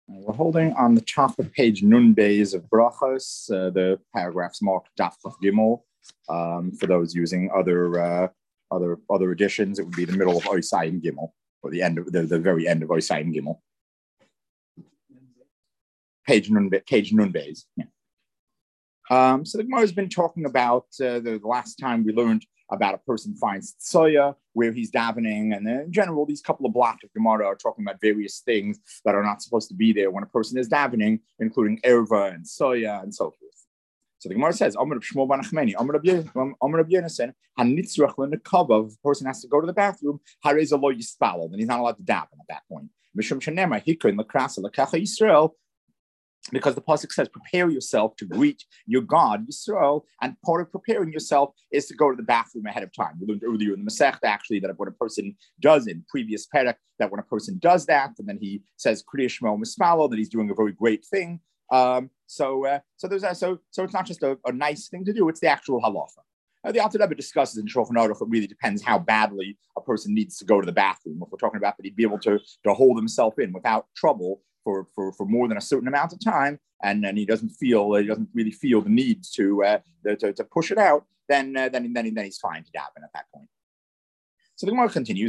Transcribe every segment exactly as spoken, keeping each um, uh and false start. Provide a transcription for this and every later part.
We're holding on the top of page Nun Beis of Brachos, uh, the paragraphs marked Daf Chaf Gimel. Um, for those using other uh, other other editions, it would be the middle of Oisayim Gimel, or the end of the, the very end of Oisayim Gimel. Page Nun page Nun Beis. Yeah. Um, so the Gemara has been talking about uh, the, the last time we learned about a person finds tzoya, where he's davening, and then in general, these couple of blocks of Gemara are talking about various things that are not supposed to be there when a person is davening, including erva and tzoya and so forth. So the Gemara says, Amar Shmuel bar Nachmani, Amar Rabbi Yonasan, Hanitzrach l'nekava, if a person has to go to the bathroom, hareza lo yispalel, then he's not allowed to daven at that point. Mishum shenema hikrin l'krasa l'kacha Yisrael, because the pasuk says, prepare yourself to greet your God, Yisrael, and part of preparing yourself is to go to the bathroom ahead of time. We learned earlier in the Masechta, actually, that when a person does in previous perek, that when a person does that, and then he says Kriya Shmo Mispalo, that he's doing a very great thing. Um, so, uh, so there's a, so so it's not just a, a nice thing to do; it's the actual halacha. Uh, the Alter Rebbe discusses in Shulchan Aruch, it really depends how badly a person needs to go to the bathroom. If we're talking about that he'd be able to to hold himself in without trouble For, for, for more than a certain amount of time, and, and he doesn't feel he doesn't really feel the need to uh, to, to push it out, then uh, then then then he's fine to daven at that point. So the Gemara continues.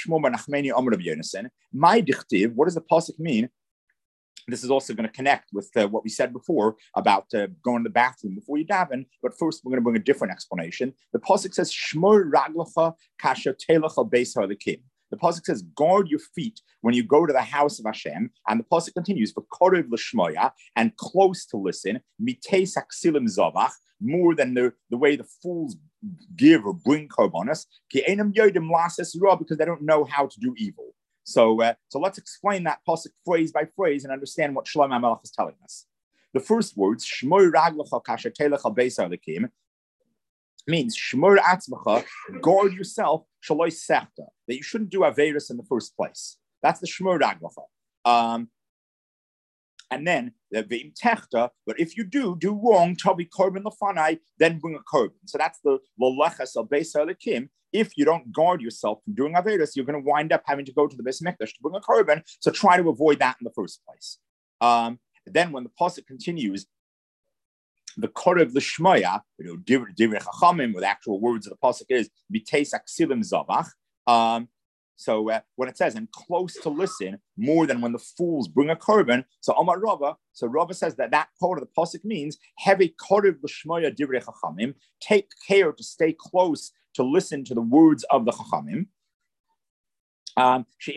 My dichtiv. What does the pasuk mean? This is also going to connect with uh, what we said before about uh, going to the bathroom before you daven. But first, we're going to bring a different explanation. The pasuk says Shmor raglacha kasher telacha beis ha'elikim. The pasuk says, guard your feet when you go to the house of Hashem. And the pasuk continues, v'korev l'shmoya, and close to listen, mitei saksilim zavach, more than the, the way the fools give or bring korbanos, ki einam yodim lases ra, because they don't know how to do evil. So, uh, so let's explain that pasuk phrase by phrase and understand what Shlomo HaMelech is telling us. The first words, shmor raglecha kasher telecha beis ha'elikim, means shmur atzmacha, guard yourself, shaloi sechta, that you shouldn't do averis in the first place. That's the shmur raglacha. Um, and then the ve'im techta, but if you do do wrong, tavi korban lefanai, then bring a korban. So that's the lolechas al beis ha'elikim. If you don't guard yourself from doing averis, you're going to wind up having to go to the Beis Mikdash to bring a korban. So try to avoid that in the first place. Um, then when the pasuk continues, the korev l'shmoya, you know, divrei chachamim, with actual words of the pasuk is mitei saksilim zavach. Um, so uh, when it says and close to listen, more than when the fools bring a korban. So Amar Rava, so Rava says that that part of the pasuk means heavy korev l'shmoya divrei chachamim. Take care to stay close to listen to the words of the chachamim. Um, the,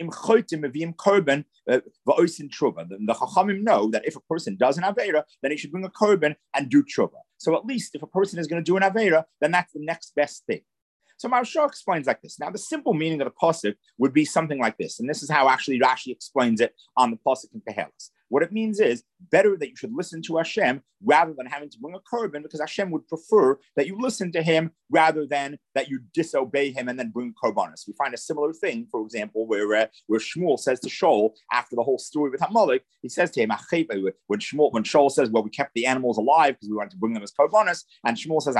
the Chachamim know that if a person does an Aveira, then he should bring a korban and do tshuva. So at least if a person is going to do an Aveira, then that's the next best thing. So Maharsha explains like this. Now, the simple meaning of the pasuk would be something like this, and this is how actually Rashi explains it on the pasuk in Kehelis. What it means is better that you should listen to Hashem rather than having to bring a korban, because Hashem would prefer that you listen to him rather than that you disobey him and then bring korbanos. We find a similar thing, for example, where uh, where Shmuel says to Shaul after the whole story with Amalek, he says to him, when Shmuel, when Shaul says, well, we kept the animals alive because we wanted to bring them as korbanos, and Shmuel says,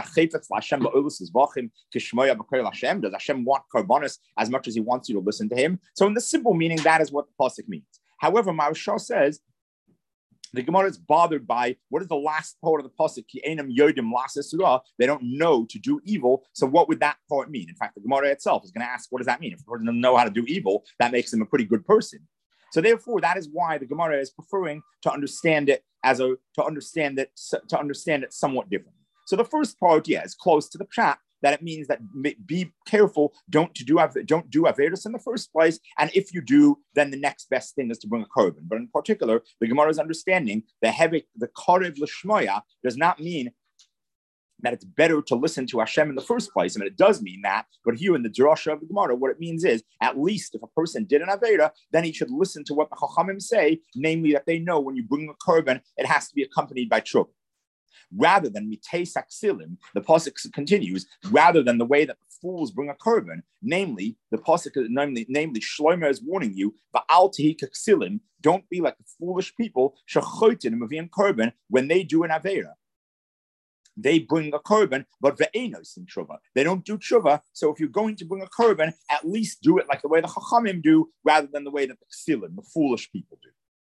does Hashem want korbanos as much as he wants you to listen to him? So in the simple meaning, that is what the pasuk means. However, Maharsha says, the Gemara is bothered by what is the last part of the pasuk? Ki einam yodim lases ra. They don't know to do evil. So what would that part mean? In fact, the Gemara itself is going to ask, what does that mean? If a person doesn't know how to do evil, that makes him a pretty good person. So therefore, that is why the Gemara is preferring to understand it as a to understand it to understand it somewhat differently. So the first part, yeah, is close to the pshat, that it means that be careful, don't to do don't do averis in the first place, and if you do, then the next best thing is to bring a korban. But in particular, the Gemara's understanding the heavy the korev l'shmoya does not mean that it's better to listen to Hashem in the first place. I mean, it does mean that, but here in the drasha of the Gemara, what it means is, at least if a person did an avera, then he should listen to what the Chachamim say, namely that they know when you bring a korban, it has to be accompanied by tshuva. Rather than mitei saksilim, the pasuk continues, rather than the way that the fools bring a korban, namely, the pasuk, namely, namely Shlomo is warning you, va'al tehi kaksilim, don't be like the foolish people, shechotin mavim korban, when they do an avera. They bring a korban, but ve'enos in tshuva. They don't do tshuva. So if you're going to bring a korban, at least do it like the way the chachamim do, rather than the way that the ksilim, the foolish people, do.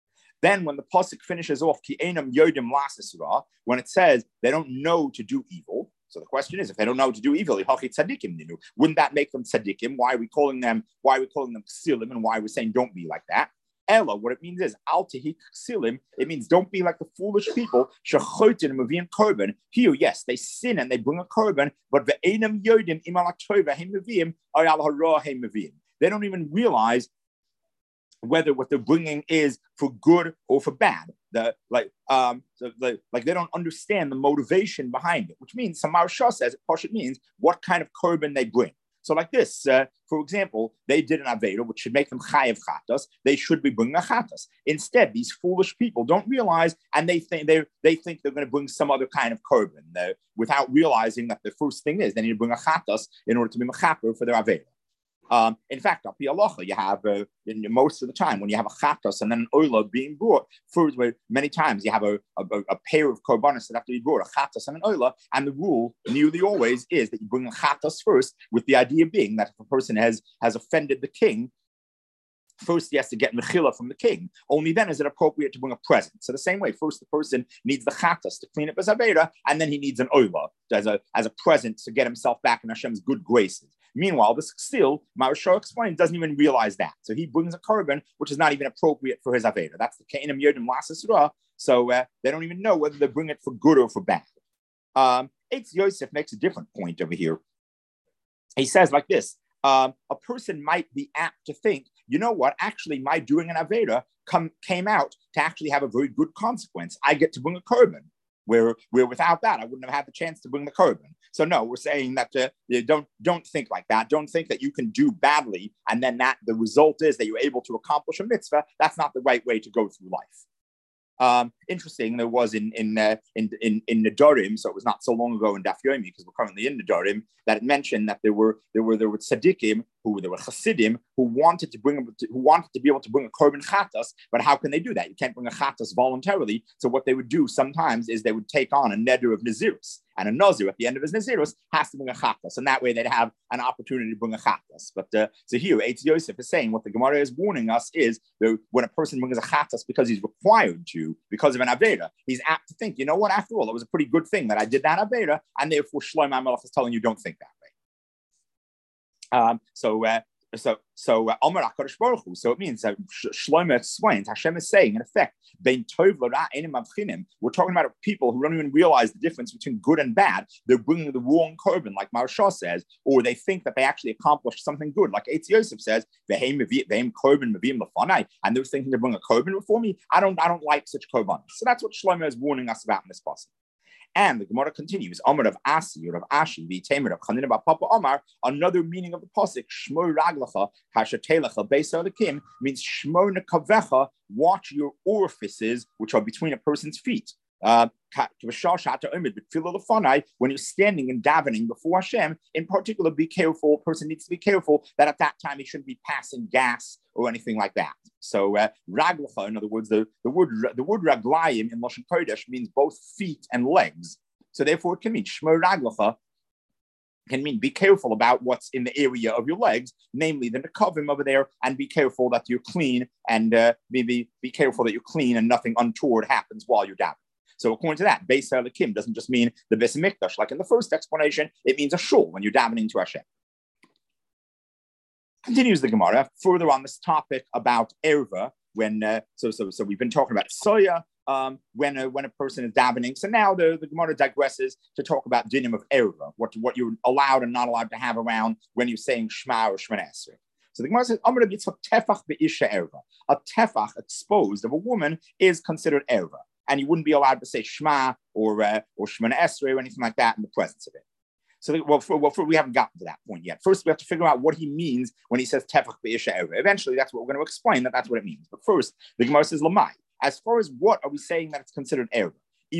Then when the pasuk finishes off, ki einam yodim lasisra, when it says they don't know to do evil. So the question is, if they don't know to do evil, wouldn't that make them tzaddikim? Why are we calling them? Why are we calling them ksilim? And why are we saying don't be like that? Ella, what it means is al tehi ksilim. It means don't be like the foolish people. Shechotin mavim korban. Here, yes, they sin and they bring a korban, but ve'enam yodim imal tova hem mavim or al hara hem mavim. They don't even realize whether what they're bringing is for good or for bad. The like um so the, like they don't understand the motivation behind it, which means Samar Shah says it means what kind of korban they bring. So like this, uh, for example, they did an Aveda, which should make them chayav chatas. They should be bringing a chatas. Instead, these foolish people don't realize, and they think they they think they're going to bring some other kind of korban uh, without realizing that the first thing is they need to bring a chatas in order to be mechaper for their Aveda. Um, in fact, up Aloha, you have uh, in most of the time when you have a chatas and then an oila being brought, first, many times you have a, a, a pair of korbanos that have to be brought, a chatas and an oila, and the rule nearly always is that you bring a chatas first, with the idea being that if a person has has offended the king, first he has to get mechila from the king. Only then is it appropriate to bring a present. So the same way, first the person needs the chatas to clean up his aveda, and then he needs an oila as a as a present to get himself back in Hashem's good graces. Meanwhile, this still, Maharsha explains, doesn't even realize that. So he brings a korban, which is not even appropriate for his aveda. That's the Kainim Yodim Lasasura. So uh, they don't even know whether they bring it for good or for bad. Um, Eitz Yosef makes a different point over here. He says like this, um, a person might be apt to think, you know what, actually my doing an aveda come, came out to actually have a very good consequence. I get to bring a korban. Where, where without that, I wouldn't have had the chance to bring the korban. So no, we're saying that uh, you don't don't think like that. Don't think that you can do badly and then that the result is that you're able to accomplish a mitzvah. That's not the right way to go through life. Um, interesting, there was in in uh, in in in Nedarim, so it was not so long ago in Daf Yomi, because we're currently in Nedarim, that it mentioned that there were there were there were tzaddikim who there were chassidim who wanted to bring who wanted to be able to bring a korban chatas, but how can they do that? You can't bring a chatas voluntarily. So what they would do sometimes is they would take on a neder of nazirus, and a nazir at the end of his nazirus has to bring a chatas, and that way they'd have an opportunity to bring a chatas. But uh, so here, Eitz Yosef is saying what the Gemara is warning us is that when a person brings a chatas because he's required to, because of an aveda, he's apt to think, you know what? After all, it was a pretty good thing that I did that aveda, and therefore Shlomo HaMelech is telling you don't think that way. Um, so, uh, so, so, uh, so it means that Shlomo explains, Hashem is saying, in effect, we're talking about people who don't even realize the difference between good and bad. They're bringing the wrong korban, like Maharsha says, or they think that they actually accomplished something good, like Eitz Yosef says, and they're thinking to bring a korban before me. I don't, I don't like such korban. So that's what Shlomo is warning us about in this passage. And the Gemara continues, Amar of Asi or of Ashi, V'Tamer of Chanina Bar Papa Amar, another meaning of the pasuk, Shmo Raglacha, Hashatelecha, Beisa Alekim, means Shmo Nekavecha, watch your orifices, which are between a person's feet. Uh, when you're standing and davening before Hashem, in particular, be careful. A person needs to be careful that at that time he shouldn't be passing gas or anything like that. So, uh, raglacha, in other words, the, the word the word raglayim in Lashon Kodesh means both feet and legs. So, therefore, it can mean shmo raglacha can mean be careful about what's in the area of your legs, namely the nekavim over there, and be careful that you're clean, and uh, maybe be careful that you're clean and nothing untoward happens while you're davening. So according to that, Beis Halekim doesn't just mean the Beis Hamikdash, like in the first explanation, it means a shul when you're davening to Hashem. Continues the Gemara further on this topic about erva. When uh, so so so we've been talking about soya um, when a, when a person is davening. So now the, the Gemara digresses to talk about dinim of erva, what what you're allowed and not allowed to have around when you're saying Shema or Shemana Esrei. So the Gemara says, Amar Yitzchak tefach be'isha erva. A tefach exposed of a woman is considered erva. And you wouldn't be allowed to say Shema or uh, or Shemana Esrei or anything like that in the presence of it. So, well, for, well for, we haven't gotten to that point yet. First, we have to figure out what he means when he says Tefach be'isha erva. Eventually, that's what we're going to explain, that that's what it means. But first, the Gemara says Lamai. As far as what are we saying that it's considered erva?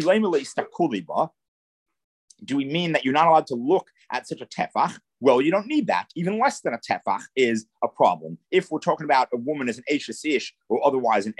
Do we mean that you're not allowed to look at such a tefach? Well, you don't need that. Even less than a tefach is a problem. If we're talking about a woman as an eshes ish or otherwise an erva.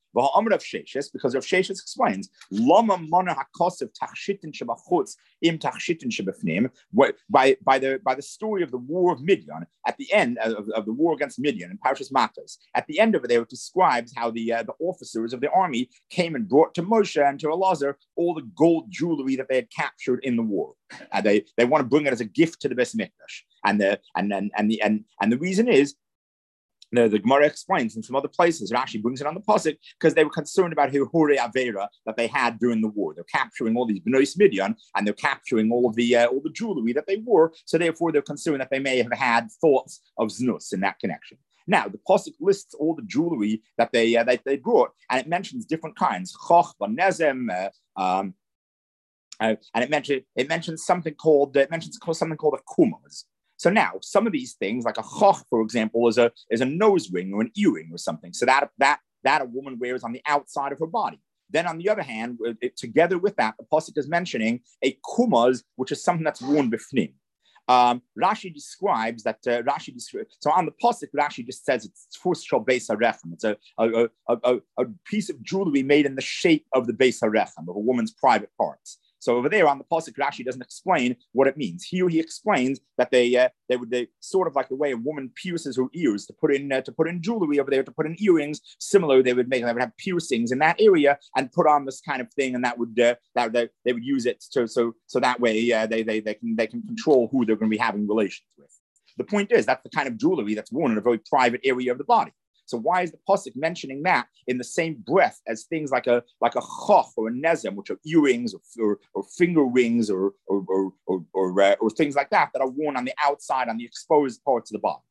V'ha'amar of Sheshes, because Rav Sheshes explains, Lama mana hakosav tachshitin shebachutz im tachshitin shebefnim, by by the by the story of the war of Midian at the end of, of the war against Midian in Parshas Matos. At the end of it, there it describes how the uh, the officers of the army came and brought to Moshe and to Elazar all the gold jewelry that they had captured in the war, and they they want to bring it as a gift to the Beis Mikdash. And the and and and the and, and the reason is, The, the Gemara explains in some other places, it actually brings it on the pasuk, because they were concerned about Hirhure Avera that they had during the war. They're capturing all these Bnei Midian, and they're capturing all of the uh, all the jewelry that they wore. So therefore, they're concerned that they may have had thoughts of znus in that connection. Now, the pasuk lists all the jewelry that they uh, that they brought, and it mentions different kinds, choch, banezem, uh, um, uh, and it mentions it mentions something called it mentions something called a kumaz. So now, some of these things, like a choch, for example, is a is a nose ring or an earring or something. So that that that a woman wears on the outside of her body. Then, on the other hand, it, together with that, the pasuk is mentioning a kumaz, which is something that's worn bifnim. Um, Rashi describes that. Uh, Rashi describes so on the pasuk. Rashi just says it's first shal beis harechem. It's a a, a a a piece of jewelry made in the shape of the beis harechem, of a woman's private parts. So over there on the pasuk, Rashi doesn't explain what it means. Here he explains that they uh, they would they sort of like the way a woman pierces her ears to put in uh, to put in jewelry over there, to put in earrings. Similar, they would make they would have piercings in that area and put on this kind of thing, and that would uh, that they, they would use it to so so that way uh, they they they can they can control who they're going to be having relations with. The point is that's the kind of jewelry that's worn in a very private area of the body. So why is the pasuk mentioning that in the same breath as things like a like a choch or a nezem, which are earrings or, or, or finger rings or or or or, or, uh, or things like that that are worn on the outside, on the exposed parts of the body?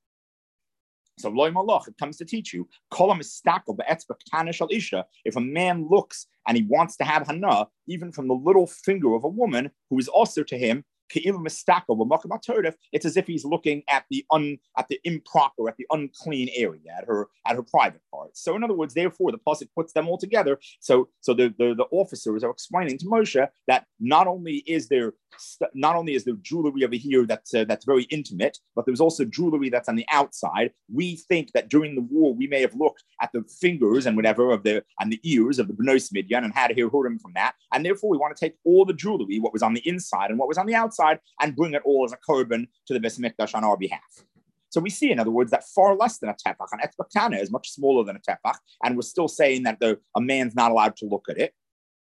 So loy malach, it comes to teach you, kolam istakel be'etzba k'tana shel isha. If a man looks and he wants to have hana, even from the little finger of a woman who is also to him, it's as if he's looking at the un at the improper, at the unclean area, at her at her private parts. So in other words, therefore, the pasuk puts them all together. So so the, the, the officers are explaining to Moshe that not only is there not only is there jewelry over here that's uh, that's very intimate, but there's also jewelry that's on the outside. We think that during the war we may have looked at the fingers and whatever of the and the ears of the Bnei Midian and had Hirhurim from that, and therefore we want to take all the jewelry, what was on the inside and what was on the outside, and bring it all as a korban to the Beis Mikdash on our behalf. So we see, in other words, that far less than a tefach, an etzba k'tana is much smaller than a tefach, and we're still saying that the, a man's not allowed to look at it.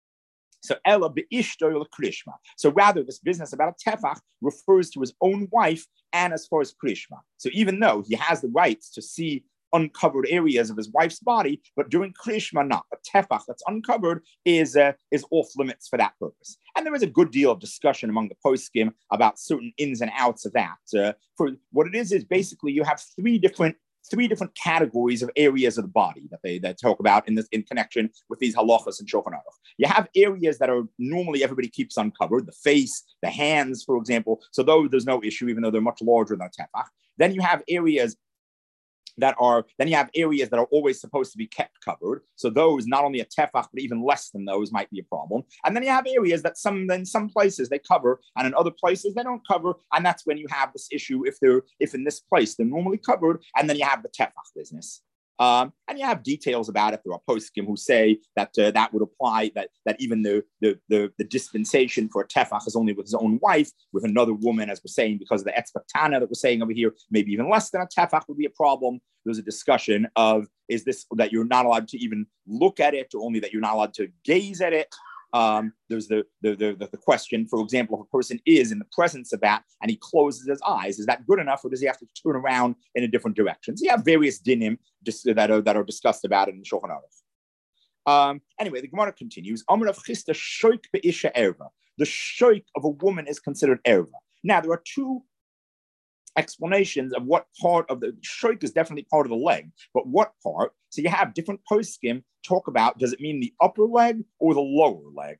So ela be'ishto l'krishma. So rather, this business about a tefach refers to his own wife and as far as krishma. So even though he has the rights to see uncovered areas of his wife's body, but during Krishma, not a tefach that's uncovered is uh, is off limits for that purpose. And there is a good deal of discussion among the poskim about certain ins and outs of that. Uh, for what it is is basically you have three different three different categories of areas of the body that they that talk about in this in connection with these halachas and Shulchan Aruch. You have areas that are normally everybody keeps uncovered, the face, the hands, for example. So though there's no issue, even though they're much larger than a tefach. Then you have areas that are, then you have areas that are always supposed to be kept covered. So those, not only a tefach, but even less than those might be a problem. And then you have areas that some, in some places they cover, and in other places they don't cover. And that's when you have this issue if they're, if in this place they're normally covered, and then you have the tefach business. Um, and you have details about it. There are poskim who say that uh, that would apply, that that even the, the the the dispensation for a tefach is only with his own wife. With another woman, as we're saying, because of the etzba k'tana that we're saying over here, maybe even less than a tefach would be a problem. There's a discussion of, is this that you're not allowed to even look at it, or only that you're not allowed to gaze at it? Um, there's the the, the the the question, for example, if a person is in the presence of that and he closes his eyes, is that good enough, or does he have to turn around in a different direction? So you have various dinim just that are that are discussed about it in Shulchan Aruch. Um, anyway, the Gemara continues. Amar of Chista shoik be'isha erva. The shoik of a woman is considered erva. Now there are two explanations of what part of the shoik is definitely part of the leg, but what part? So you have different poskim talk about, does it mean the upper leg or the lower leg?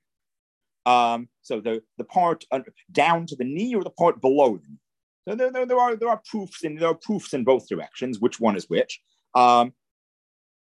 Um, so the, the part under, down to the knee or the part below the knee. So there, there, there are there are proofs in there are proofs in both directions, which one is which. Um,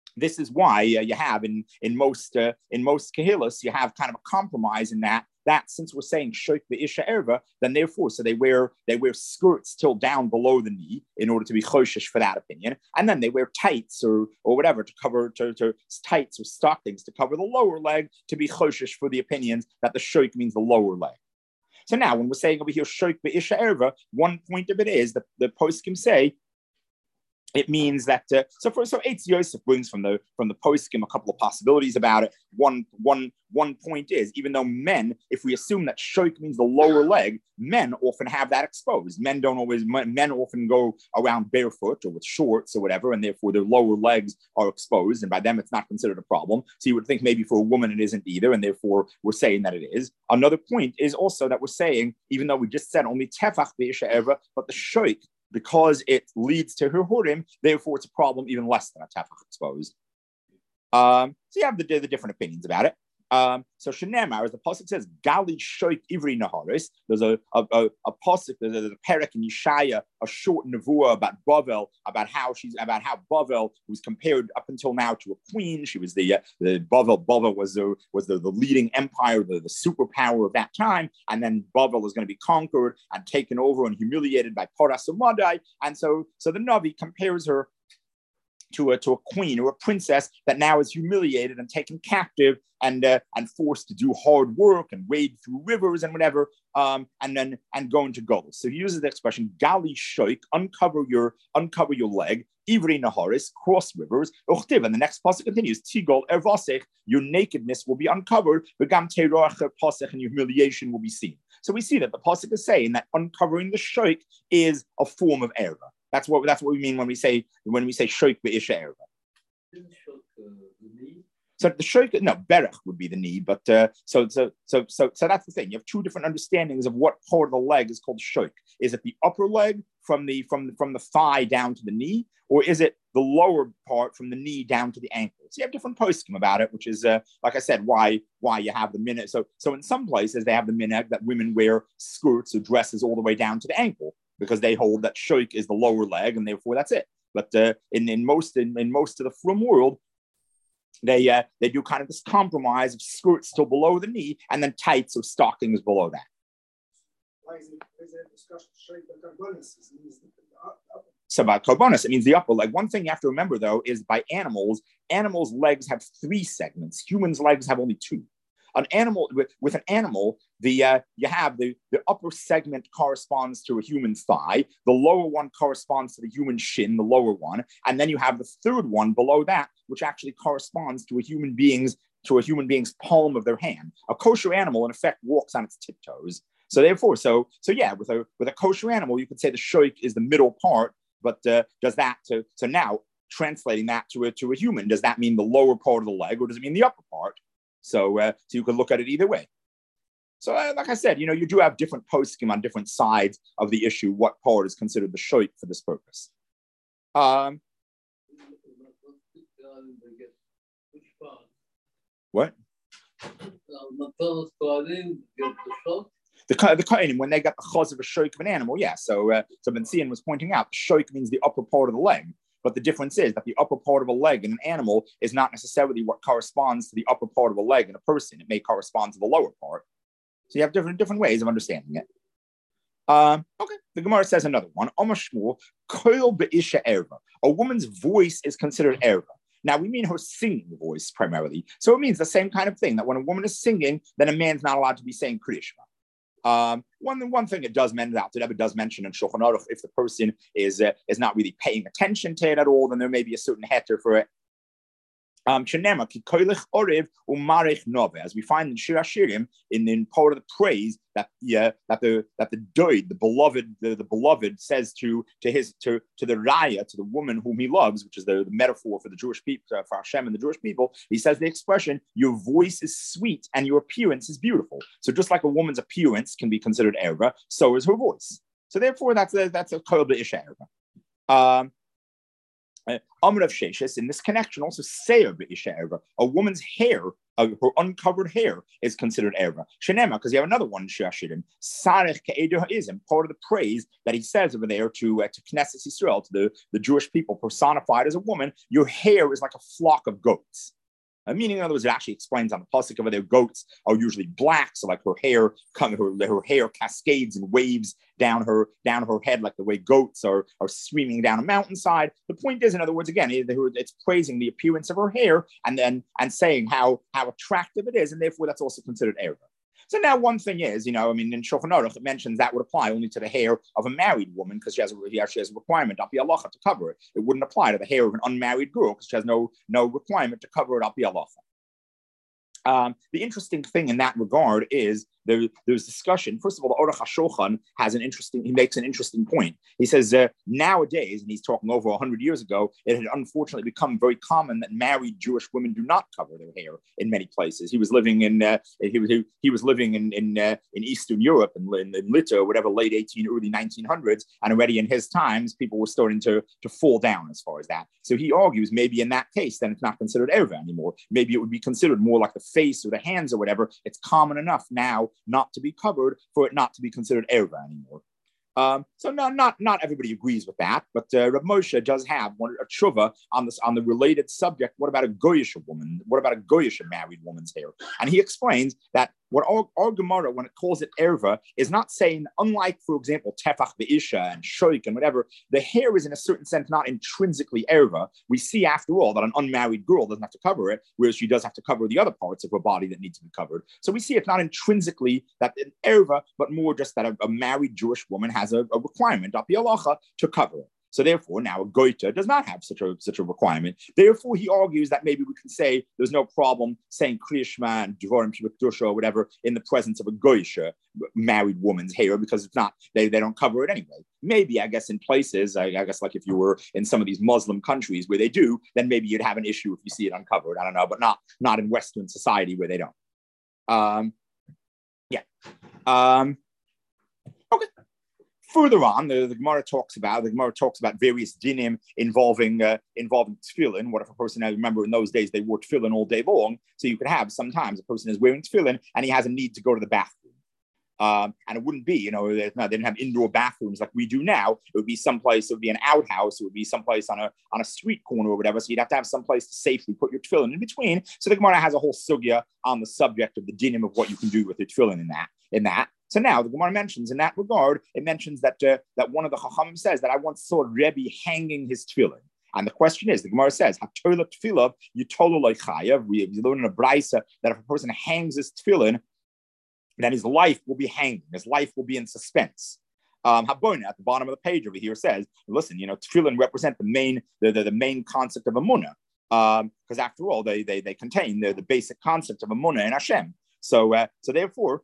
this is why uh, you have in in most uh, in most kahillas, you have kind of a compromise in that that since we're saying shoik be'isha erva, then therefore so they wear they wear skirts till down below the knee in order to be choshish for that opinion, and then they wear tights or or whatever to cover to, to tights or stockings to cover the lower leg to be choshish for the opinions that the shoik means the lower leg. So now when we're saying over here shoik be'isha erva, one point of it is that the poskim say it means that uh, so for so Eitz Yosef brings from the from the poskim a couple of possibilities about it. One one one point is even though men, if we assume that shoik means the lower leg, men often have that exposed. Men don't always men often go around barefoot or with shorts or whatever, and therefore their lower legs are exposed, and by them it's not considered a problem. So you would think maybe for a woman it isn't either, and therefore we're saying that it is. Another point is also that we're saying even though we just said only tefach be'isha erva, but the shoik, because it leads to her hurim, therefore it's a problem even less than a tefach exposed. Um, so you have the, the different opinions about it. Um, so Shenemar, as the pasuk says, Gali shoik ivri naharis. There's a a a, a pasuk, there's a, a perek in Yeshaya, a short nevuah about Bavel, about how she's about how Bavel was compared up until now to a queen. She was the uh, the Bavel. Bavel was the was the, the leading empire, the, the superpower of that time, and then Bavel is going to be conquered and taken over and humiliated by Paras Umadai. And so so the Navi compares her to a to a queen or a princess that now is humiliated and taken captive and uh, and forced to do hard work and wade through rivers and whatever, um, and then and go into Golos. So he uses the expression gali shoik, uncover your uncover your leg, ivri naharis, cross rivers. Uchtiv, and the next pasuk continues, tigol ervasech, your nakedness will be uncovered, begam teroach pasech, and your humiliation will be seen. So we see that the pasuk is saying that uncovering the shoik is a form of erva. That's what that's what we mean when we say when we say shoik be'isha erva. So the shoik, no, berech would be the knee, but uh, so so so so so that's the thing. You have two different understandings of what part of the leg is called shoik. Is it the upper leg from the from the, from the thigh down to the knee, or is it the lower part from the knee down to the ankle? So you have different poskim about it, which is uh, like I said, why why you have the minhag. So so in some places they have the minhag that women wear skirts or dresses all the way down to the ankle, because they hold that shoik is the lower leg, and therefore that's it. But uh, in, in most in, in most of the frum world, they uh, they do kind of this compromise of skirts till below the knee, and then tights or stockings below that. Why is it, is there a discussion shoik that karbonis means the upper? So about karbonis, it means the upper leg. One thing you have to remember though is by animals, animals' legs have three segments. Humans' legs have only two. An animal with, with an animal, the uh, you have the, the upper segment corresponds to a human thigh, the lower one corresponds to the human shin, the lower one, and then you have the third one below that, which actually corresponds to a human being's to a human being's palm of their hand. A kosher animal, in effect, walks on its tiptoes. So therefore, so so yeah, with a with a kosher animal, you could say the shoik is the middle part, but uh, does that to, so now translating that to a to a human, does that mean the lower part of the leg, or does it mean the upper part? So, uh, so you could look at it either way. So, uh, like I said, you know, you do have different poskim on different sides of the issue. What part is considered the shoik for this purpose? Um, what? The the kohanim, when they got the chaz of a shoik of an animal, yeah. So, uh, so Ben Zion was pointing out, shoik means the upper part of the leg. But the difference is that the upper part of a leg in an animal is not necessarily what corresponds to the upper part of a leg in a person. It may correspond to the lower part. So you have different different ways of understanding it. Um, okay, the Gemara says another one. Amashmur, koil be'isha erva. A woman's voice is considered erva. Now, we mean her singing voice primarily. So it means the same kind of thing, that when a woman is singing, then a man's not allowed to be saying Krishma. Um, one one thing it does mention out, it does mention in Shulchan Aruch, if the person is uh, is not really paying attention to it at all, then there may be a certain heter for it. Um, as we find in Shir Hashirim, in, in part of the praise that yeah that the that the doid, the beloved, the, the beloved says to to his to to the raya, to the woman whom he loves, which is the, the metaphor for the Jewish people, uh, for Hashem and the Jewish people. He says the expression, "Your voice is sweet and your appearance is beautiful." So just like a woman's appearance can be considered erva, so is her voice. So therefore, that's a that's a kol be'isha erva. Um, Uh, Amr of Sheshis, in this connection, also Seir B'Isha Erva, a woman's hair, uh, her uncovered hair, is considered Erva. Shenema, because you have another one, Shashidim, Sarech Ke'eder Ha'izim, part of the praise that he says over there to, uh, to Knesset Yisrael, to the, the Jewish people personified as a woman, your hair is like a flock of goats. Uh, meaning, in other words, it actually explains on the pasuk over there, goats are usually black, so like her hair, come, her, her hair cascades and waves down her down her head, like the way goats are, are streaming down a mountainside. The point is, in other words, again, it, it's praising the appearance of her hair and then and saying how how attractive it is, and therefore that's also considered erva. So now one thing is, you know, I mean, in Shulchan Aruch, it mentions that would apply only to the hair of a married woman because she has a, she has a requirement, api halacha, to cover it. It wouldn't apply to the hair of an unmarried girl because she has no, no requirement to cover it, api halacha. Um, the interesting thing in that regard is there, there's discussion. First of all, the Aruch HaShulchan has an interesting, he makes an interesting point. He says uh, nowadays, and he's talking over one hundred years ago, it had unfortunately become very common that married Jewish women do not cover their hair in many places. He was living in uh, he was he, he was living in in, uh, in Eastern Europe and in, in, in Little, whatever, late eighteen, early nineteen hundreds, and already in his times, people were starting to to fall down as far as that. So he argues maybe in that case, then it's not considered erva anymore. Maybe it would be considered more like the face or the hands or whatever. It's common enough now not to be covered for it not to be considered erva anymore. Um, so no, not not everybody agrees with that, but uh, Rav Moshe does have one a tshuva on this on the related subject. What about a goyish woman? What about a goyish married woman's hair? And he explains that what our, our Gemara, when it calls it erva, is not saying, unlike, for example, tefach be'isha and shoik and whatever, the hair is in a certain sense not intrinsically erva. We see, after all, that an unmarried girl doesn't have to cover it, whereas she does have to cover the other parts of her body that need to be covered. So we see it's not intrinsically that an erva, but more just that a, a married Jewish woman has a, a requirement, api halacha, to cover it. So therefore, now a goita does not have such a such a requirement. Therefore, he argues that maybe we can say there's no problem saying Kriya Shema and Dvorim Kedusha or whatever in the presence of a goisha married woman's hair because it's not they, they don't cover it anyway. Maybe I guess in places, I, I guess like if you were in some of these Muslim countries where they do, then maybe you'd have an issue if you see it uncovered. I don't know, but not not in Western society where they don't. Um, yeah. Um, okay. Further on, the, the Gemara talks about the Gemara talks about various dinim involving uh, involving tefillin. What if a person? I remember in those days they wore tefillin all day long, so you could have sometimes a person is wearing tefillin and he has a need to go to the bathroom, um, and it wouldn't be, you know, no, they didn't have indoor bathrooms like we do now. It would be someplace. It would be an outhouse. It would be someplace on a on a street corner or whatever. So you'd have to have someplace to safely put your tefillin in between. So the Gemara has a whole sugya on the subject of the dinim of what you can do with your tefillin in that in that. So now the Gemara mentions in that regard, it mentions that uh, that one of the Chachamim says that I once saw Rebbe hanging his tefillin. And the question is, the Gemara says, "Hatola tefillah yitola loichayav." We learn in a brisa that if a person hangs his tefillin, then his life will be hanging. His life will be in suspense. Um, Habona at the bottom of the page over here says, "Listen, you know, tefillin represent the main the, the, the main concept of Amunah, because um, after all, they they they contain the, the basic concept of Amunah and Hashem. So uh, so therefore."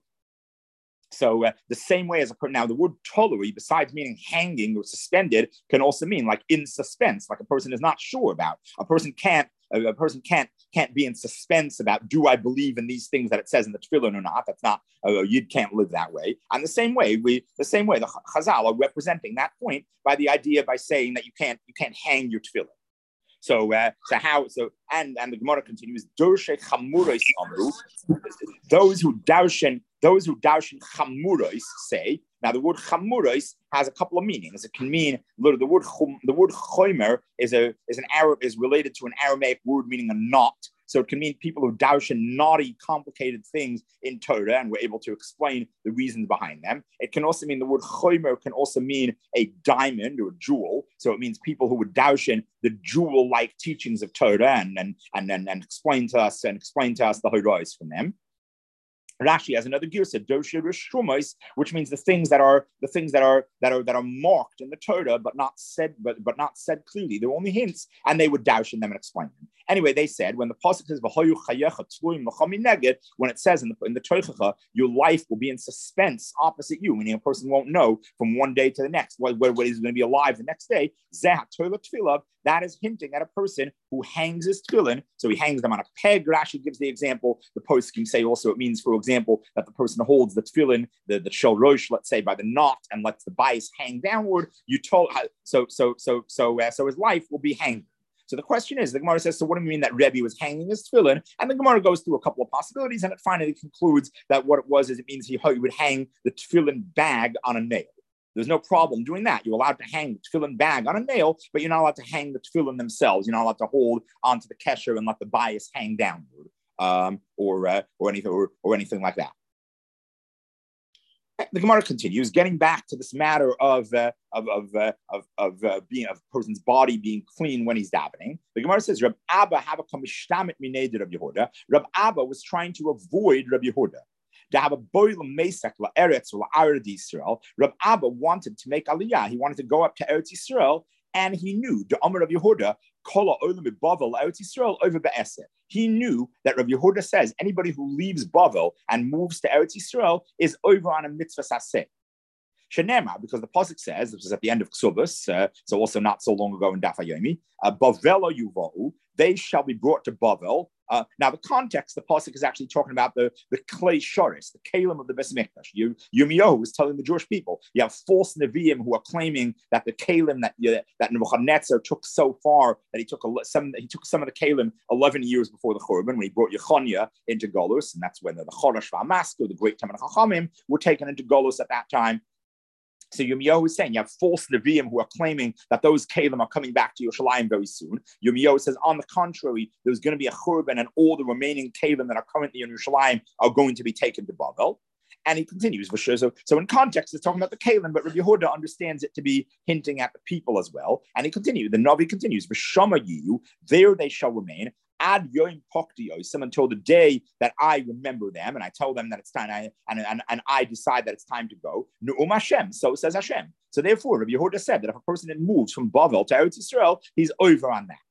So uh, the same way as a now the word tolui, besides meaning hanging or suspended, can also mean like in suspense, like a person is not sure about. A person can't a, a person can't can't be in suspense about, do I believe in these things that it says in the tefillin or not? That's not uh, you can't live that way. And the same way we the same way the Chazal are representing that point by the idea by saying that you can't you can't hang your tefillin. So, uh, so how? So, and and the Gemara continues. Dorshe chamuros amru. Those who darshan, those who darshan chamuros say. Now, the word chamuros has a couple of meanings. It can mean the word chum, the word chomer is a is an Arab is related to an Aramaic word meaning a knot. So it can mean people who darshan naughty, complicated things in Torah, and we're able to explain the reasons behind them. It can also mean the word chomer can also mean a diamond or a jewel. So it means people who would darshan the jewel-like teachings of Torah and and and and, and explain to us and explain to us the horais from them. Rashi has another girsa, doshe rishumos, which means the things that are the things that are that are that are marked in the Torah, but not said, but but not said clearly. They're only hints, and they would dash in them and explain them. Anyway, they said when the pasuk says "V'hoyu chayecha tluim l'chami neged," when it says in the in the Toichacha, your life will be in suspense opposite you, meaning a person won't know from one day to the next whether, whether he's going to be alive the next day. Zeh toilet tefillah. That is hinting at a person who hangs his tefillin. So he hangs them on a peg. Rashi gives the example. The poskim say also it means, for example, that the person holds the tefillin, the, the shel rosh, let's say, by the knot and lets the bias hang downward. You told so so so so uh, so his life will be hanged. So the question is, the Gemara says, so what do you mean that Rebbe was hanging his tefillin? And the Gemara goes through a couple of possibilities, and it finally concludes that what it was is it means he, he would hang the tefillin bag on a nail. There's no problem doing that. You're allowed to hang the tefillin bag on a nail, but you're not allowed to hang the tefillin themselves. You're not allowed to hold onto the kesher and let the bias hang downward, um, or uh, or anything or, or anything like that. The Gemara continues, getting back to this matter of uh, of of uh, of, of uh, being of a person's body being clean when he's davening. The Gemara says, Rab Abba have a kamishtamit mined Rab Yehuda. Rab Abba was trying to avoid Rab Yehuda. To have a boil mesak la eretz la Eretz Yisrael. Rab Abba wanted to make aliyah. He wanted to go up to Eretz Yisrael, and he knew the Amar of Yehuda. He knew that Rabbi Yehuda says anybody who leaves Bavel and moves to Eretz Yisrael is over on a mitzvah saseh. Shenema, because the pasuk says, this was at the end of Ksubas, uh, so also not so long ago in Daf Yomi, uh, Bavelo Yuvahu, they shall be brought to Bavel. Uh, now, the context, the pasuk is actually talking about the, the clay shoris, the kalim of the Beis Mikdash. Yirmiyahu is telling the Jewish people, you have false neviim who are claiming that the kalim that uh, that Nebuchadnezzar took so far that he took a, some he took some of the kalim eleven years before the Churban when he brought Yechonia into Golus, and that's when the, the Chorash V'Amasko, the great Talmid Chachamim, were taken into Golus at that time. So Yirmiyahu is saying you have false Nevi'im who are claiming that those Kalim are coming back to Yerushalayim very soon. Yirmiyahu says, on the contrary, there's going to be a Churban and all the remaining Kalim that are currently in Yerushalayim are going to be taken to Bavel. And he continues, so, so in context, it's talking about the Kalim, but Rabbi Yehuda understands it to be hinting at the people as well. And he continues, the Navi continues, V'shama yiyu, there they shall remain, ad yoim poktios, until the day that I remember them, and I tell them that it's time, I, and, and, and I decide that it's time to go. Nu'um Hashem, so says Hashem. So therefore, Rabbi Yehuda said that if a person moves from Bavel to Eretz Yisrael, he's over on that.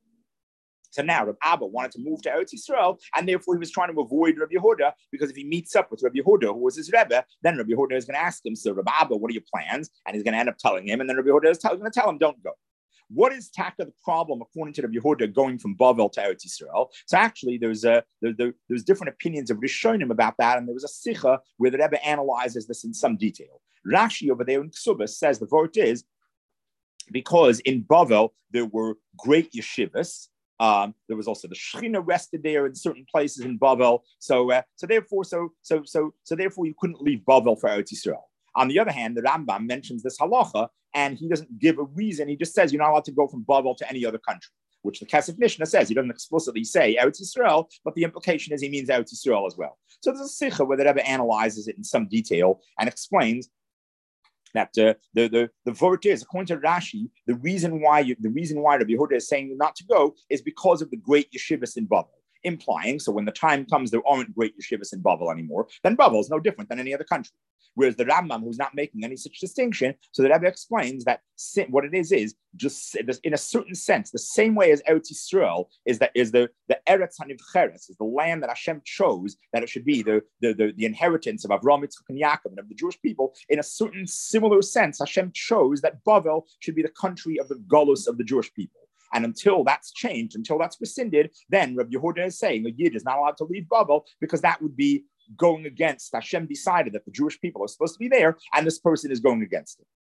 So now Rabbi Abba wanted to move to Eretz Yisrael, and therefore he was trying to avoid Rabbi Yehuda, because if he meets up with Rabbi Yehuda, who was his Rebbe, then Rabbi Yehuda is going to ask him, so Rabbi Abba, what are your plans? And he's going to end up telling him, and then Rabbi Yehuda is going to tell him, don't go. What is taka the problem according to Rabbi Yehuda going from Bavel to Eretz Yisrael? So actually, there's a there, there, there's different opinions of Rishonim about that, and there was a Sikha where the Rebbe analyzes this in some detail. Rashi over there in Ksubas says the vote is because in Bavel there were great yeshivas. Um, there was also the Shechina rested there in certain places in Bavel. So, uh, so therefore, so so so so therefore, you couldn't leave Bavel for Eretz Yisrael. On the other hand, the Rambam mentions this halacha, and he doesn't give a reason. He just says you're not allowed to go from Bavel to any other country, which the Kesef Mishnah says. He doesn't explicitly say Eretz Yisrael, but the implication is he means Eretz Yisrael as well. So there's a Sikha where the Rebbe analyzes it in some detail and explains that uh, the the the vort is, according to Rashi, the reason why you, the reason why Rabbi Yehuda is saying not to go is because of the great yeshivas in Bavel, implying so when the time comes there aren't great yeshivas in Bavel anymore, then Bavel is no different than any other country. Whereas the Rambam, who's not making any such distinction, so the Rebbe explains that what it is is just in a certain sense, the same way as Eretz Yisrael is that is the the Eretz Hanivcheres, is the land that Hashem chose that it should be the the, the, the inheritance of Avraham, Yitzchak, and Yaakov, and of the Jewish people. In a certain similar sense, Hashem chose that Bavel should be the country of the Golus of the Jewish people. And until that's changed, until that's rescinded, then Rabbi Yehuda is saying a Yid is not allowed to leave Bavel because that would be going against. Hashem decided that the Jewish people are supposed to be there, and this person is going against it.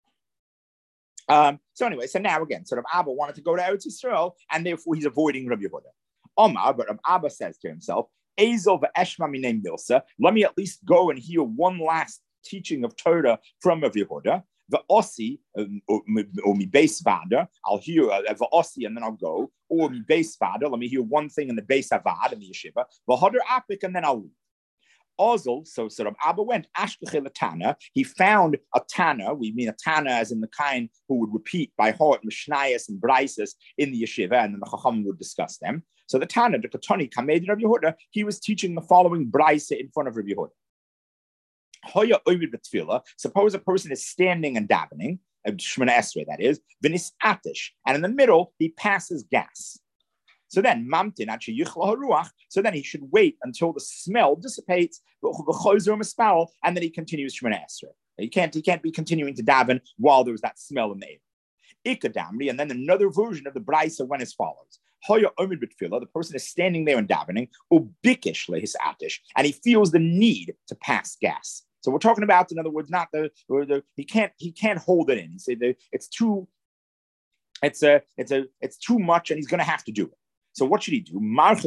Um, so anyway, so now again, sort of Abba wanted to go to Eretz Yisrael, and therefore he's avoiding Rabbi Yehuda. Omar, but Abba says to himself, Ezel ve'eshma minei milsa, let me at least go and hear one last teaching of Torah from Rabbi Yehuda. The Ossi, or mi base vada, I'll hear uh, the Ossi and then I'll go, or mi base vada, let me hear one thing in the base avad in the yeshiva, the Hodder Apik, and then I'll leave. Ozel, so sort of Abba went, Ashkechel Tana, he found a Tana, we mean a Tana as in the kind who would repeat by heart Mishnayos and Braisos in the yeshiva, and then the Chacham would discuss them. So the Tana, the Katoni, Kamed Rabbi Yehuda, he was teaching the following Braisa in front of Rabbi Yehuda. Hoya ovid b'tefillah. Suppose a person is standing and davening, Shemona Esrei that is, v'nis atish, and in the middle he passes gas. So then, mamtin actually yichla haruach. So then he should wait until the smell dissipates, and then he continues Shemona Esrei. He can't. He can't be continuing to daven while there's that smell in the air. Ikadamri, and then another version of the brisa went as follows: Hoya omid b'tefillah. The person is standing there and davening, ubikish lehis atish, and he feels the need to pass gas. So we're talking about, in other words, not the, or the he can't he can't hold it in. He said it's too, it's a it's a it's too much, and he's going to have to do it. So what should he do? So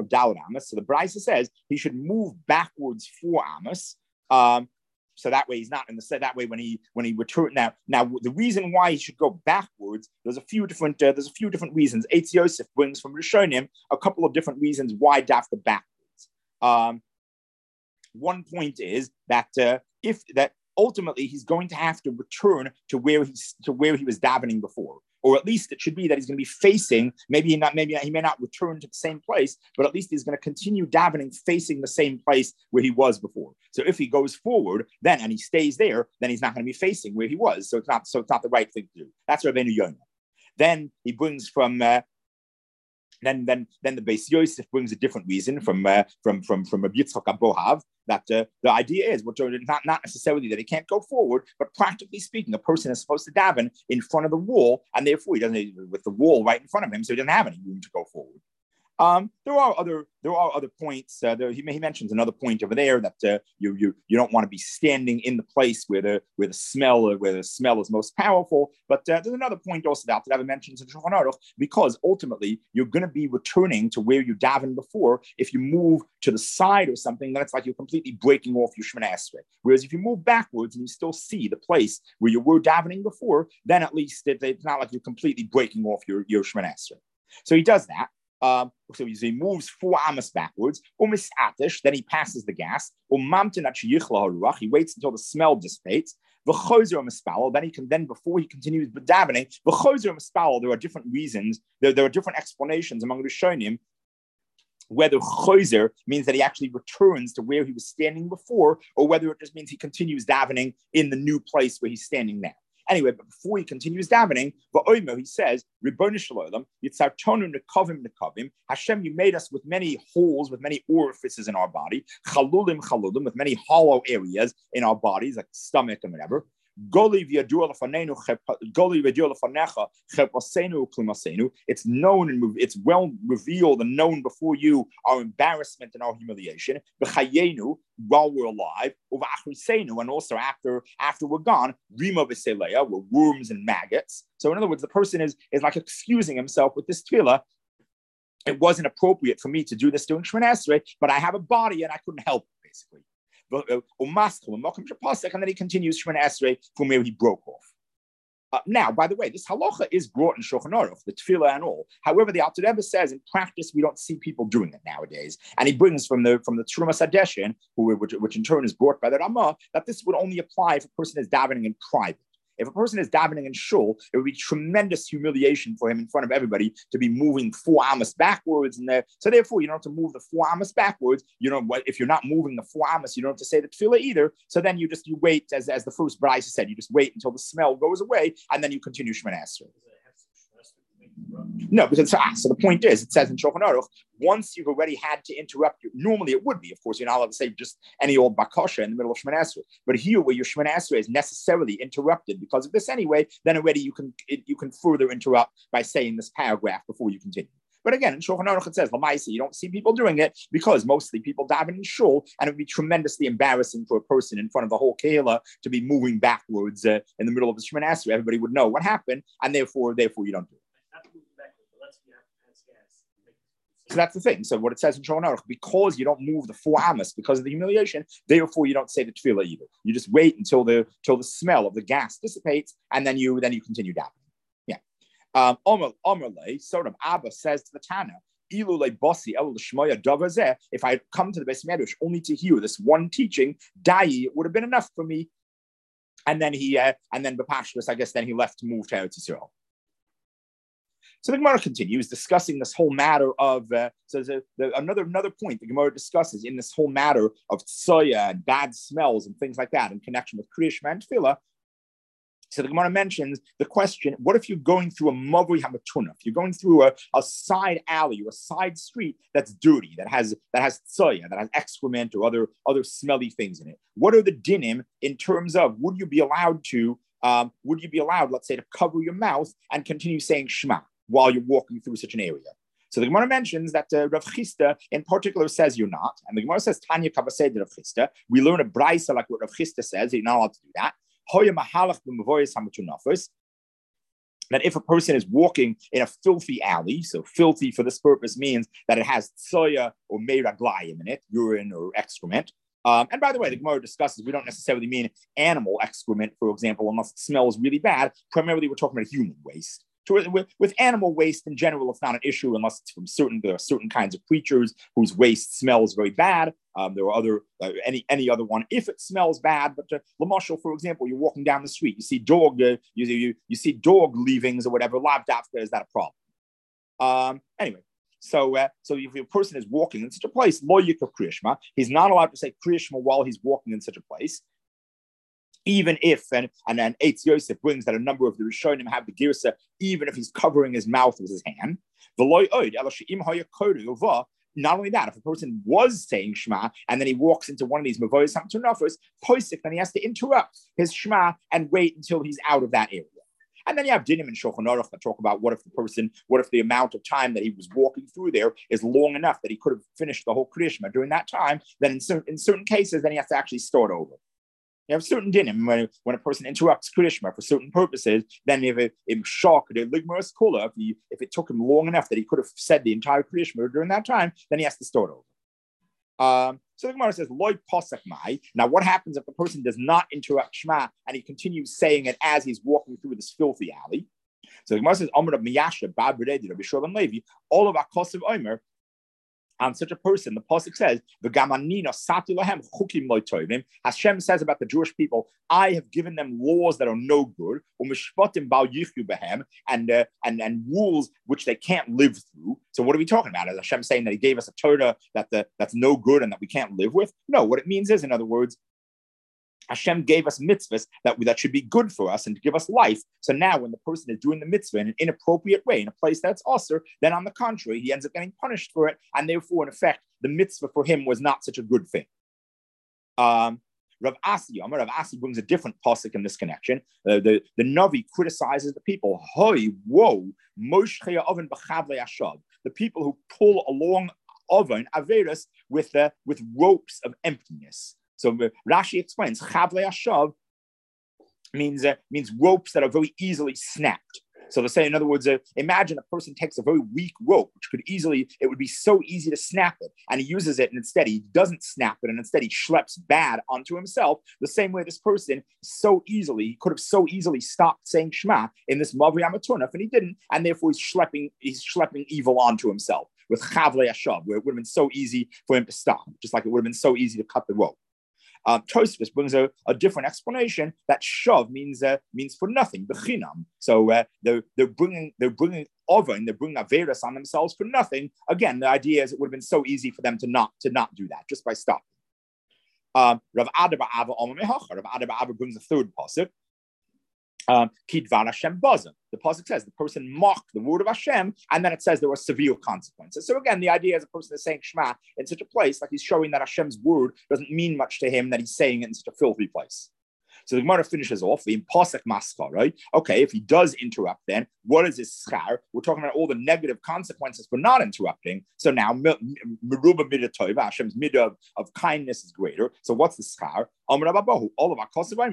the brisa says he should move backwards four amos. Um, so that way he's not in the that way when he when he returns. Now, now the reason why he should go backwards, there's a few different uh, there's a few different reasons. Eitz Yosef brings from Rishonim a couple of different reasons why dafka backwards. Um, one point is that uh, if that ultimately he's going to have to return to where he's to where he was davening before. Or at least it should be that he's going to be facing, maybe he not, maybe he may not return to the same place, but at least he's going to continue davening facing the same place where he was before. So if he goes forward, then and he stays there, then he's not going to be facing where he was. So it's not so it's not the right thing to do. That's Rabbeinu Yonah. Then he brings from uh, then then then the Beis Yosef brings a different reason from uh, from from from Rabbi Yitzchak Abohav. That uh, the idea is, which not, not necessarily that he can't go forward, but practically speaking, a person is supposed to daven in front of the wall, and therefore he doesn't, with the wall right in front of him, so he doesn't have any room to go forward. Um, there are other there are other points. Uh, there, he, he mentions another point over there that uh, you you you don't want to be standing in the place where the where the smell where the smell is most powerful. But uh, there's another point also that Rebbe mentions in Shulchan Aruch, because ultimately you're going to be returning to where you davened before. If you move to the side or something, then it's like you're completely breaking off your Shemona Esrei. Whereas if you move backwards and you still see the place where you were davening before, then at least it, it's not like you're completely breaking off your your Shemona Esrei. So he does that. Um, so he moves four amos backwards. Umis atish, then he passes the gas. Umamtin yichla haruach, he waits until the smell dissipates. V'chozer mispal, then he can then before he continues davening. V'chozer mispal, there are different reasons. There, there are different explanations among the Rishonim whether chozer means that he actually returns to where he was standing before, or whether it just means he continues davening in the new place where he's standing now. Anyway, but before he continues davening, he says, Ribbonu shel olam, yitzartonu nekavim nekavim. Hashem, you made us with many holes, with many orifices in our body, chalulim chalulim, with many hollow areas in our bodies, like stomach and whatever. It's known and it's well revealed and known before you our embarrassment and our humiliation. While we're alive, and also after after we're gone, rima v'seleya, we're worms and maggots. So in other words, the person is is like excusing himself with this tefillah. It wasn't appropriate for me to do this during Shemona Esrei, but I have a body and I couldn't help it, basically. And then he continues Shemona Esrei from where he broke off. Uh, now, by the way, this halacha is brought in Shulchan Aruch, the tefillah and all. However, the Alter Rebbe says in practice we don't see people doing it nowadays, and he brings from the from the Trumas Hadeshin, who which, which in turn is brought by the Ramah, that this would only apply if a person is davening in private. If a person is davening in shul, it would be tremendous humiliation for him in front of everybody to be moving four amos backwards. And so therefore, you don't have to move the four amos backwards. You know, if you're not moving the four amos, you don't have to say the tefillah either. So then you just, you wait, as, as the first brisa said, you just wait until the smell goes away, and then you continue Shemona Esrei. No, because ah, so the point is, it says in Shulchan Aruch, once you've already had to interrupt you, normally it would be, of course, you're not allowed to say just any old bakasha in the middle of Shemona Esrei. But here, where your Shemona Esrei is necessarily interrupted because of this anyway, then already you can it, you can further interrupt by saying this paragraph before you continue. But again, in Shulchan Aruch it says, Lamaisa, you don't see people doing it because mostly people daven in shul, and it would be tremendously embarrassing for a person in front of the whole kehillah to be moving backwards uh, in the middle of the Shemona Esrei. Everybody would know what happened, and therefore, therefore you don't do it. So that's the thing. So what it says in Shulchan Aruch, because you don't move the four amos because of the humiliation, therefore you don't say the tefillah either. You just wait until the until the smell of the gas dissipates, and then you then you continue davening. Yeah. Um, Omer Omerle, sort of Abba says to the Tana, if I had come to the Beis Medrash only to hear this one teaching, dai, it would have been enough for me. And then he uh, and then Bapashtus, I guess, then he left to move to Eretz Yisrael. So the Gemara continues discussing this whole matter of, uh, so there's a, the, another another point the Gemara discusses in this whole matter of tsoya and bad smells and things like that in connection with Kriya Shema and Tefillah. So the Gemara mentions the question, what if you're going through a Mavri Hamatuna? If you're going through a, a side alley or a side street that's dirty, that has that has tsoya, that has excrement or other, other smelly things in it. What are the dinim in terms of, would you be allowed to, um, would you be allowed, let's say, to cover your mouth and continue saying Shema while you're walking through such an area? So the Gemara mentions that uh, Rav Chisda in particular says you're not. And the Gemara says, Tanya Kavased Rav Chisda. We learn a brisa like what Rav Chisda says, you're not allowed to do that. That if a person is walking in a filthy alley, so filthy for this purpose means that it has tsoya or meiraglayim in it, urine or excrement. Um, and by the way, the Gemara discusses we don't necessarily mean animal excrement, for example, unless it smells really bad. Primarily, we're talking about human waste. To, with, with animal waste in general, it's not an issue unless it's from certain there are certain kinds of creatures whose waste smells very bad. Um, there are other uh, any any other one if it smells bad. But uh, Lamashal, for example, you're walking down the street, you see dog uh, you, you you see dog leavings or whatever. Lavdafka, is that a problem? Um, anyway, so uh, so if a person is walking in such a place, lo yikra kriyashma, he's not allowed to say kriyashma while he's walking in such a place. Even if, and and then Eitz Yosef brings that a number of the Rishonim have the girsa, even if he's covering his mouth with his hand. Not only that, if a person was saying Shema and then he walks into one of these Mavoyas Hamtunafos, Poisik, then he has to interrupt his Shema and wait until he's out of that area. And then you have Dinim and Shulchan Aruch that talk about what if the person, what if the amount of time that he was walking through there is long enough that he could have finished the whole Kriyashma during that time. Then in certain, in certain cases, then he has to actually start over. You have certain dinim when, when a person interrupts Kriyashma for certain purposes. Then if it in shock the ligmaras kula, if he if it took him long enough that he could have said the entire Kriyashma during that time, then he has to start over. Um, so the Gemara says, "Loi posek mai." Now, what happens if the person does not interrupt Shema and he continues saying it as he's walking through this filthy alley? So the Gemara says, "Amar of Miyasha Bab B'Redi Rabbi Shlomo Levi." All of our kosev omer. On such a person, the pasuk says, Hashem says about the Jewish people, I have given them laws that are no good, and uh, and and rules which they can't live through. So what are we talking about? Is Hashem saying that He gave us a Torah that the, that's no good and that we can't live with? No, what it means is, in other words, Hashem gave us mitzvahs that, that should be good for us and to give us life. So now when the person is doing the mitzvah in an inappropriate way, in a place that's usher, then on the contrary, he ends up getting punished for it. And therefore, in effect, the mitzvah for him was not such a good thing. Um, Rav Asi, Amar Rav Asi brings a different pasuk in this connection. Uh, the, the Navi criticizes the people. Hoi, whoa, moshchei oven b'chavlei ashav. The people who pull along oven, averis, with, uh, with ropes of emptiness. So uh, Rashi explains, Chavlei Ashav means uh, means ropes that are very easily snapped. So they say, in other words, uh, imagine a person takes a very weak rope, which could easily, it would be so easy to snap it, and he uses it, and instead he doesn't snap it, and instead he schleps bad onto himself. The same way this person so easily, he could have so easily stopped saying Shema in this Mavri Amatunaf, and he didn't, and therefore he's schlepping, he's schlepping evil onto himself with Chavlei Ashav, where it would have been so easy for him to stop, just like it would have been so easy to cut the rope. Um, Tosfos brings a, a different explanation that shav means uh, means for nothing, bechinam. So uh, they're they're bringing they're bringing oven, they're bringing averis on themselves for nothing. Again, the idea is it would have been so easy for them to not to not do that just by stopping. Um, Rav Ada Ba'ava Omer Mehacha. Rav Ada Ba'ava brings a third pasuk. Um, Kidvan Hashem Bazim. The pasuk says the person mocked the word of Hashem, and then it says there were severe consequences. So again, the idea is a person is saying Shema in such a place, like he's showing that Hashem's word doesn't mean much to him, that he's saying it in such a filthy place. So the Gemara finishes off the pasuk maskar, right? Okay, if he does interrupt, then what is his schar? We're talking about all the negative consequences for not interrupting. So now meruba midah tova, Hashem's midah of, of kindness is greater. So what's the schar? All of our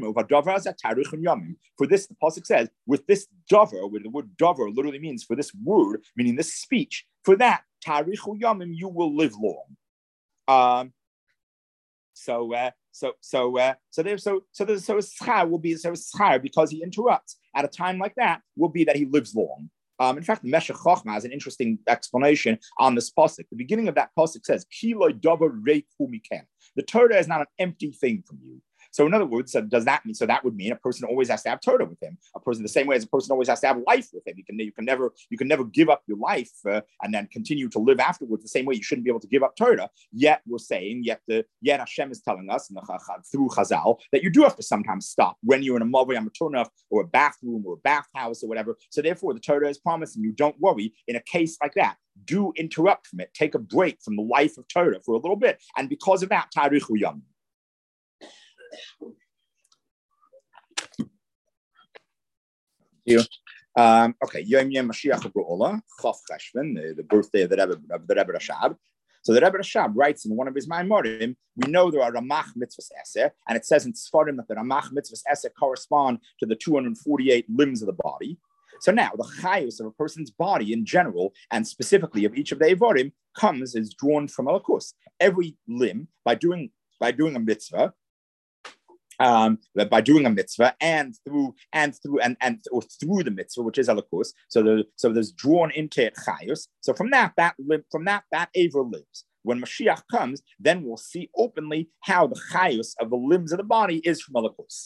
for this, the pasuk says, with this dover, where the word dover literally means for this word, meaning this speech, for that tarichu yamim, you will live long. Um. So, uh, so, so, uh, so there, so, so, there's, so his schar will be so his schar because he interrupts at a time like that will be that he lives long. Um, in fact, Meshech Chochmah has an interesting explanation on this pasuk. The beginning of that pasuk says, "Kiloi davar reik hu mikem." The Torah is not an empty thing from you. So in other words, so does that mean, so that would mean a person always has to have Torah with him. A person, the same way as a person always has to have life with him. You can, you can never, you can never give up your life uh, and then continue to live afterwards. The same way you shouldn't be able to give up Torah. Yet we're saying, yet the, yet Hashem is telling us in the, through Chazal that you do have to sometimes stop when you're in a Mavri Amatunach or a bathroom or a bathhouse or whatever. So therefore the Torah is promised, and you don't worry in a case like that. Do interrupt from it. Take a break from the life of Torah for a little bit. And because of that, Tarichu Yom. Here. Um, okay, Yom Yom Mashiach Geula, Chof Cheshvan, the birthday of the Rebbe of the Rebbe Rashab. So the Rebbe Rashab writes in one of his Maimorim, we know there are Ramach Mitzvahs Eseh, and it says in Sfarim that the Ramach Mitzvahs Eseh correspond to the two hundred forty-eight limbs of the body. So now the chayus of a person's body in general, and specifically of each of the Evorim, comes is drawn from Elokus. Every limb, by doing by doing a mitzvah, Um, by doing a mitzvah and through and through and and or through the mitzvah, which is alakus. So the so there's drawn into it chayus. So from that that from that that aver lives. When Mashiach comes, then we'll see openly how the chayus of the limbs of the body is from alakus.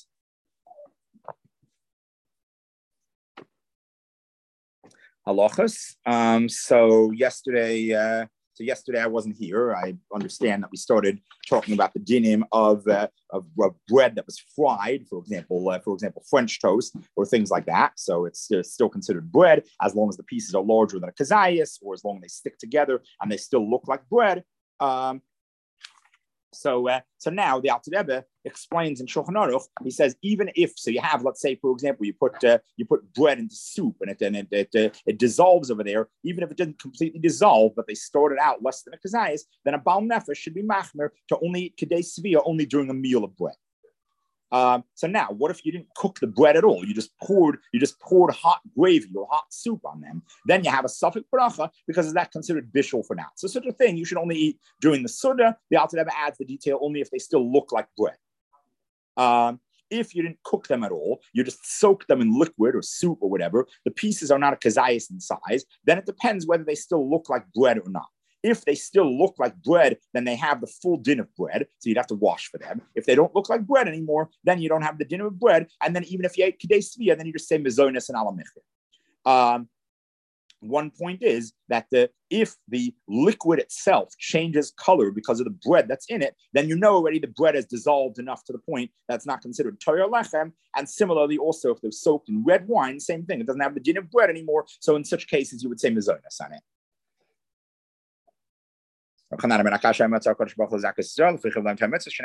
Halachas. Um, so yesterday. Uh, So yesterday I wasn't here. I understand that we started talking about the dinim of, uh, of, of bread that was fried, for example, uh, for example, French toast or things like that. So it's uh, still considered bread as long as the pieces are larger than a kazayas, or as long as they stick together and they still look like bread. Um, So, uh, so now the Alter Rebbe explains in Shulchan Aruch. He says even if, so you have, let's say, for example, you put uh, you put bread into soup and it and it it, uh, it dissolves over there. Even if it didn't completely dissolve, but they started out less than a kazayas, then a Baal Nefesh should be machmer to only kedei svia only during a meal of bread. Um, so now, what if you didn't cook the bread at all? You just poured, you just poured hot gravy or hot soup on them. Then you have a suffix bracha because is that considered bishul for now? So such a thing you should only eat during the Suda. The Alter Rebbe adds the detail only if they still look like bread. Um, if you didn't cook them at all, you just soak them in liquid or soup or whatever. The pieces are not a kazayas in size. Then it depends whether they still look like bread or not. If they still look like bread, then they have the full din of bread, so you'd have to wash for them. If they don't look like bread anymore, then you don't have the din of bread. And then even if you ate kedei svia, then you just say mezonis and alamichir. Um, one point is that the, if the liquid itself changes color because of the bread that's in it, then you know already the bread is dissolved enough to the point that's not considered Torah lechem. And similarly, also if they're soaked in red wine, same thing. It doesn't have the din of bread anymore. So in such cases, you would say mezonis on it.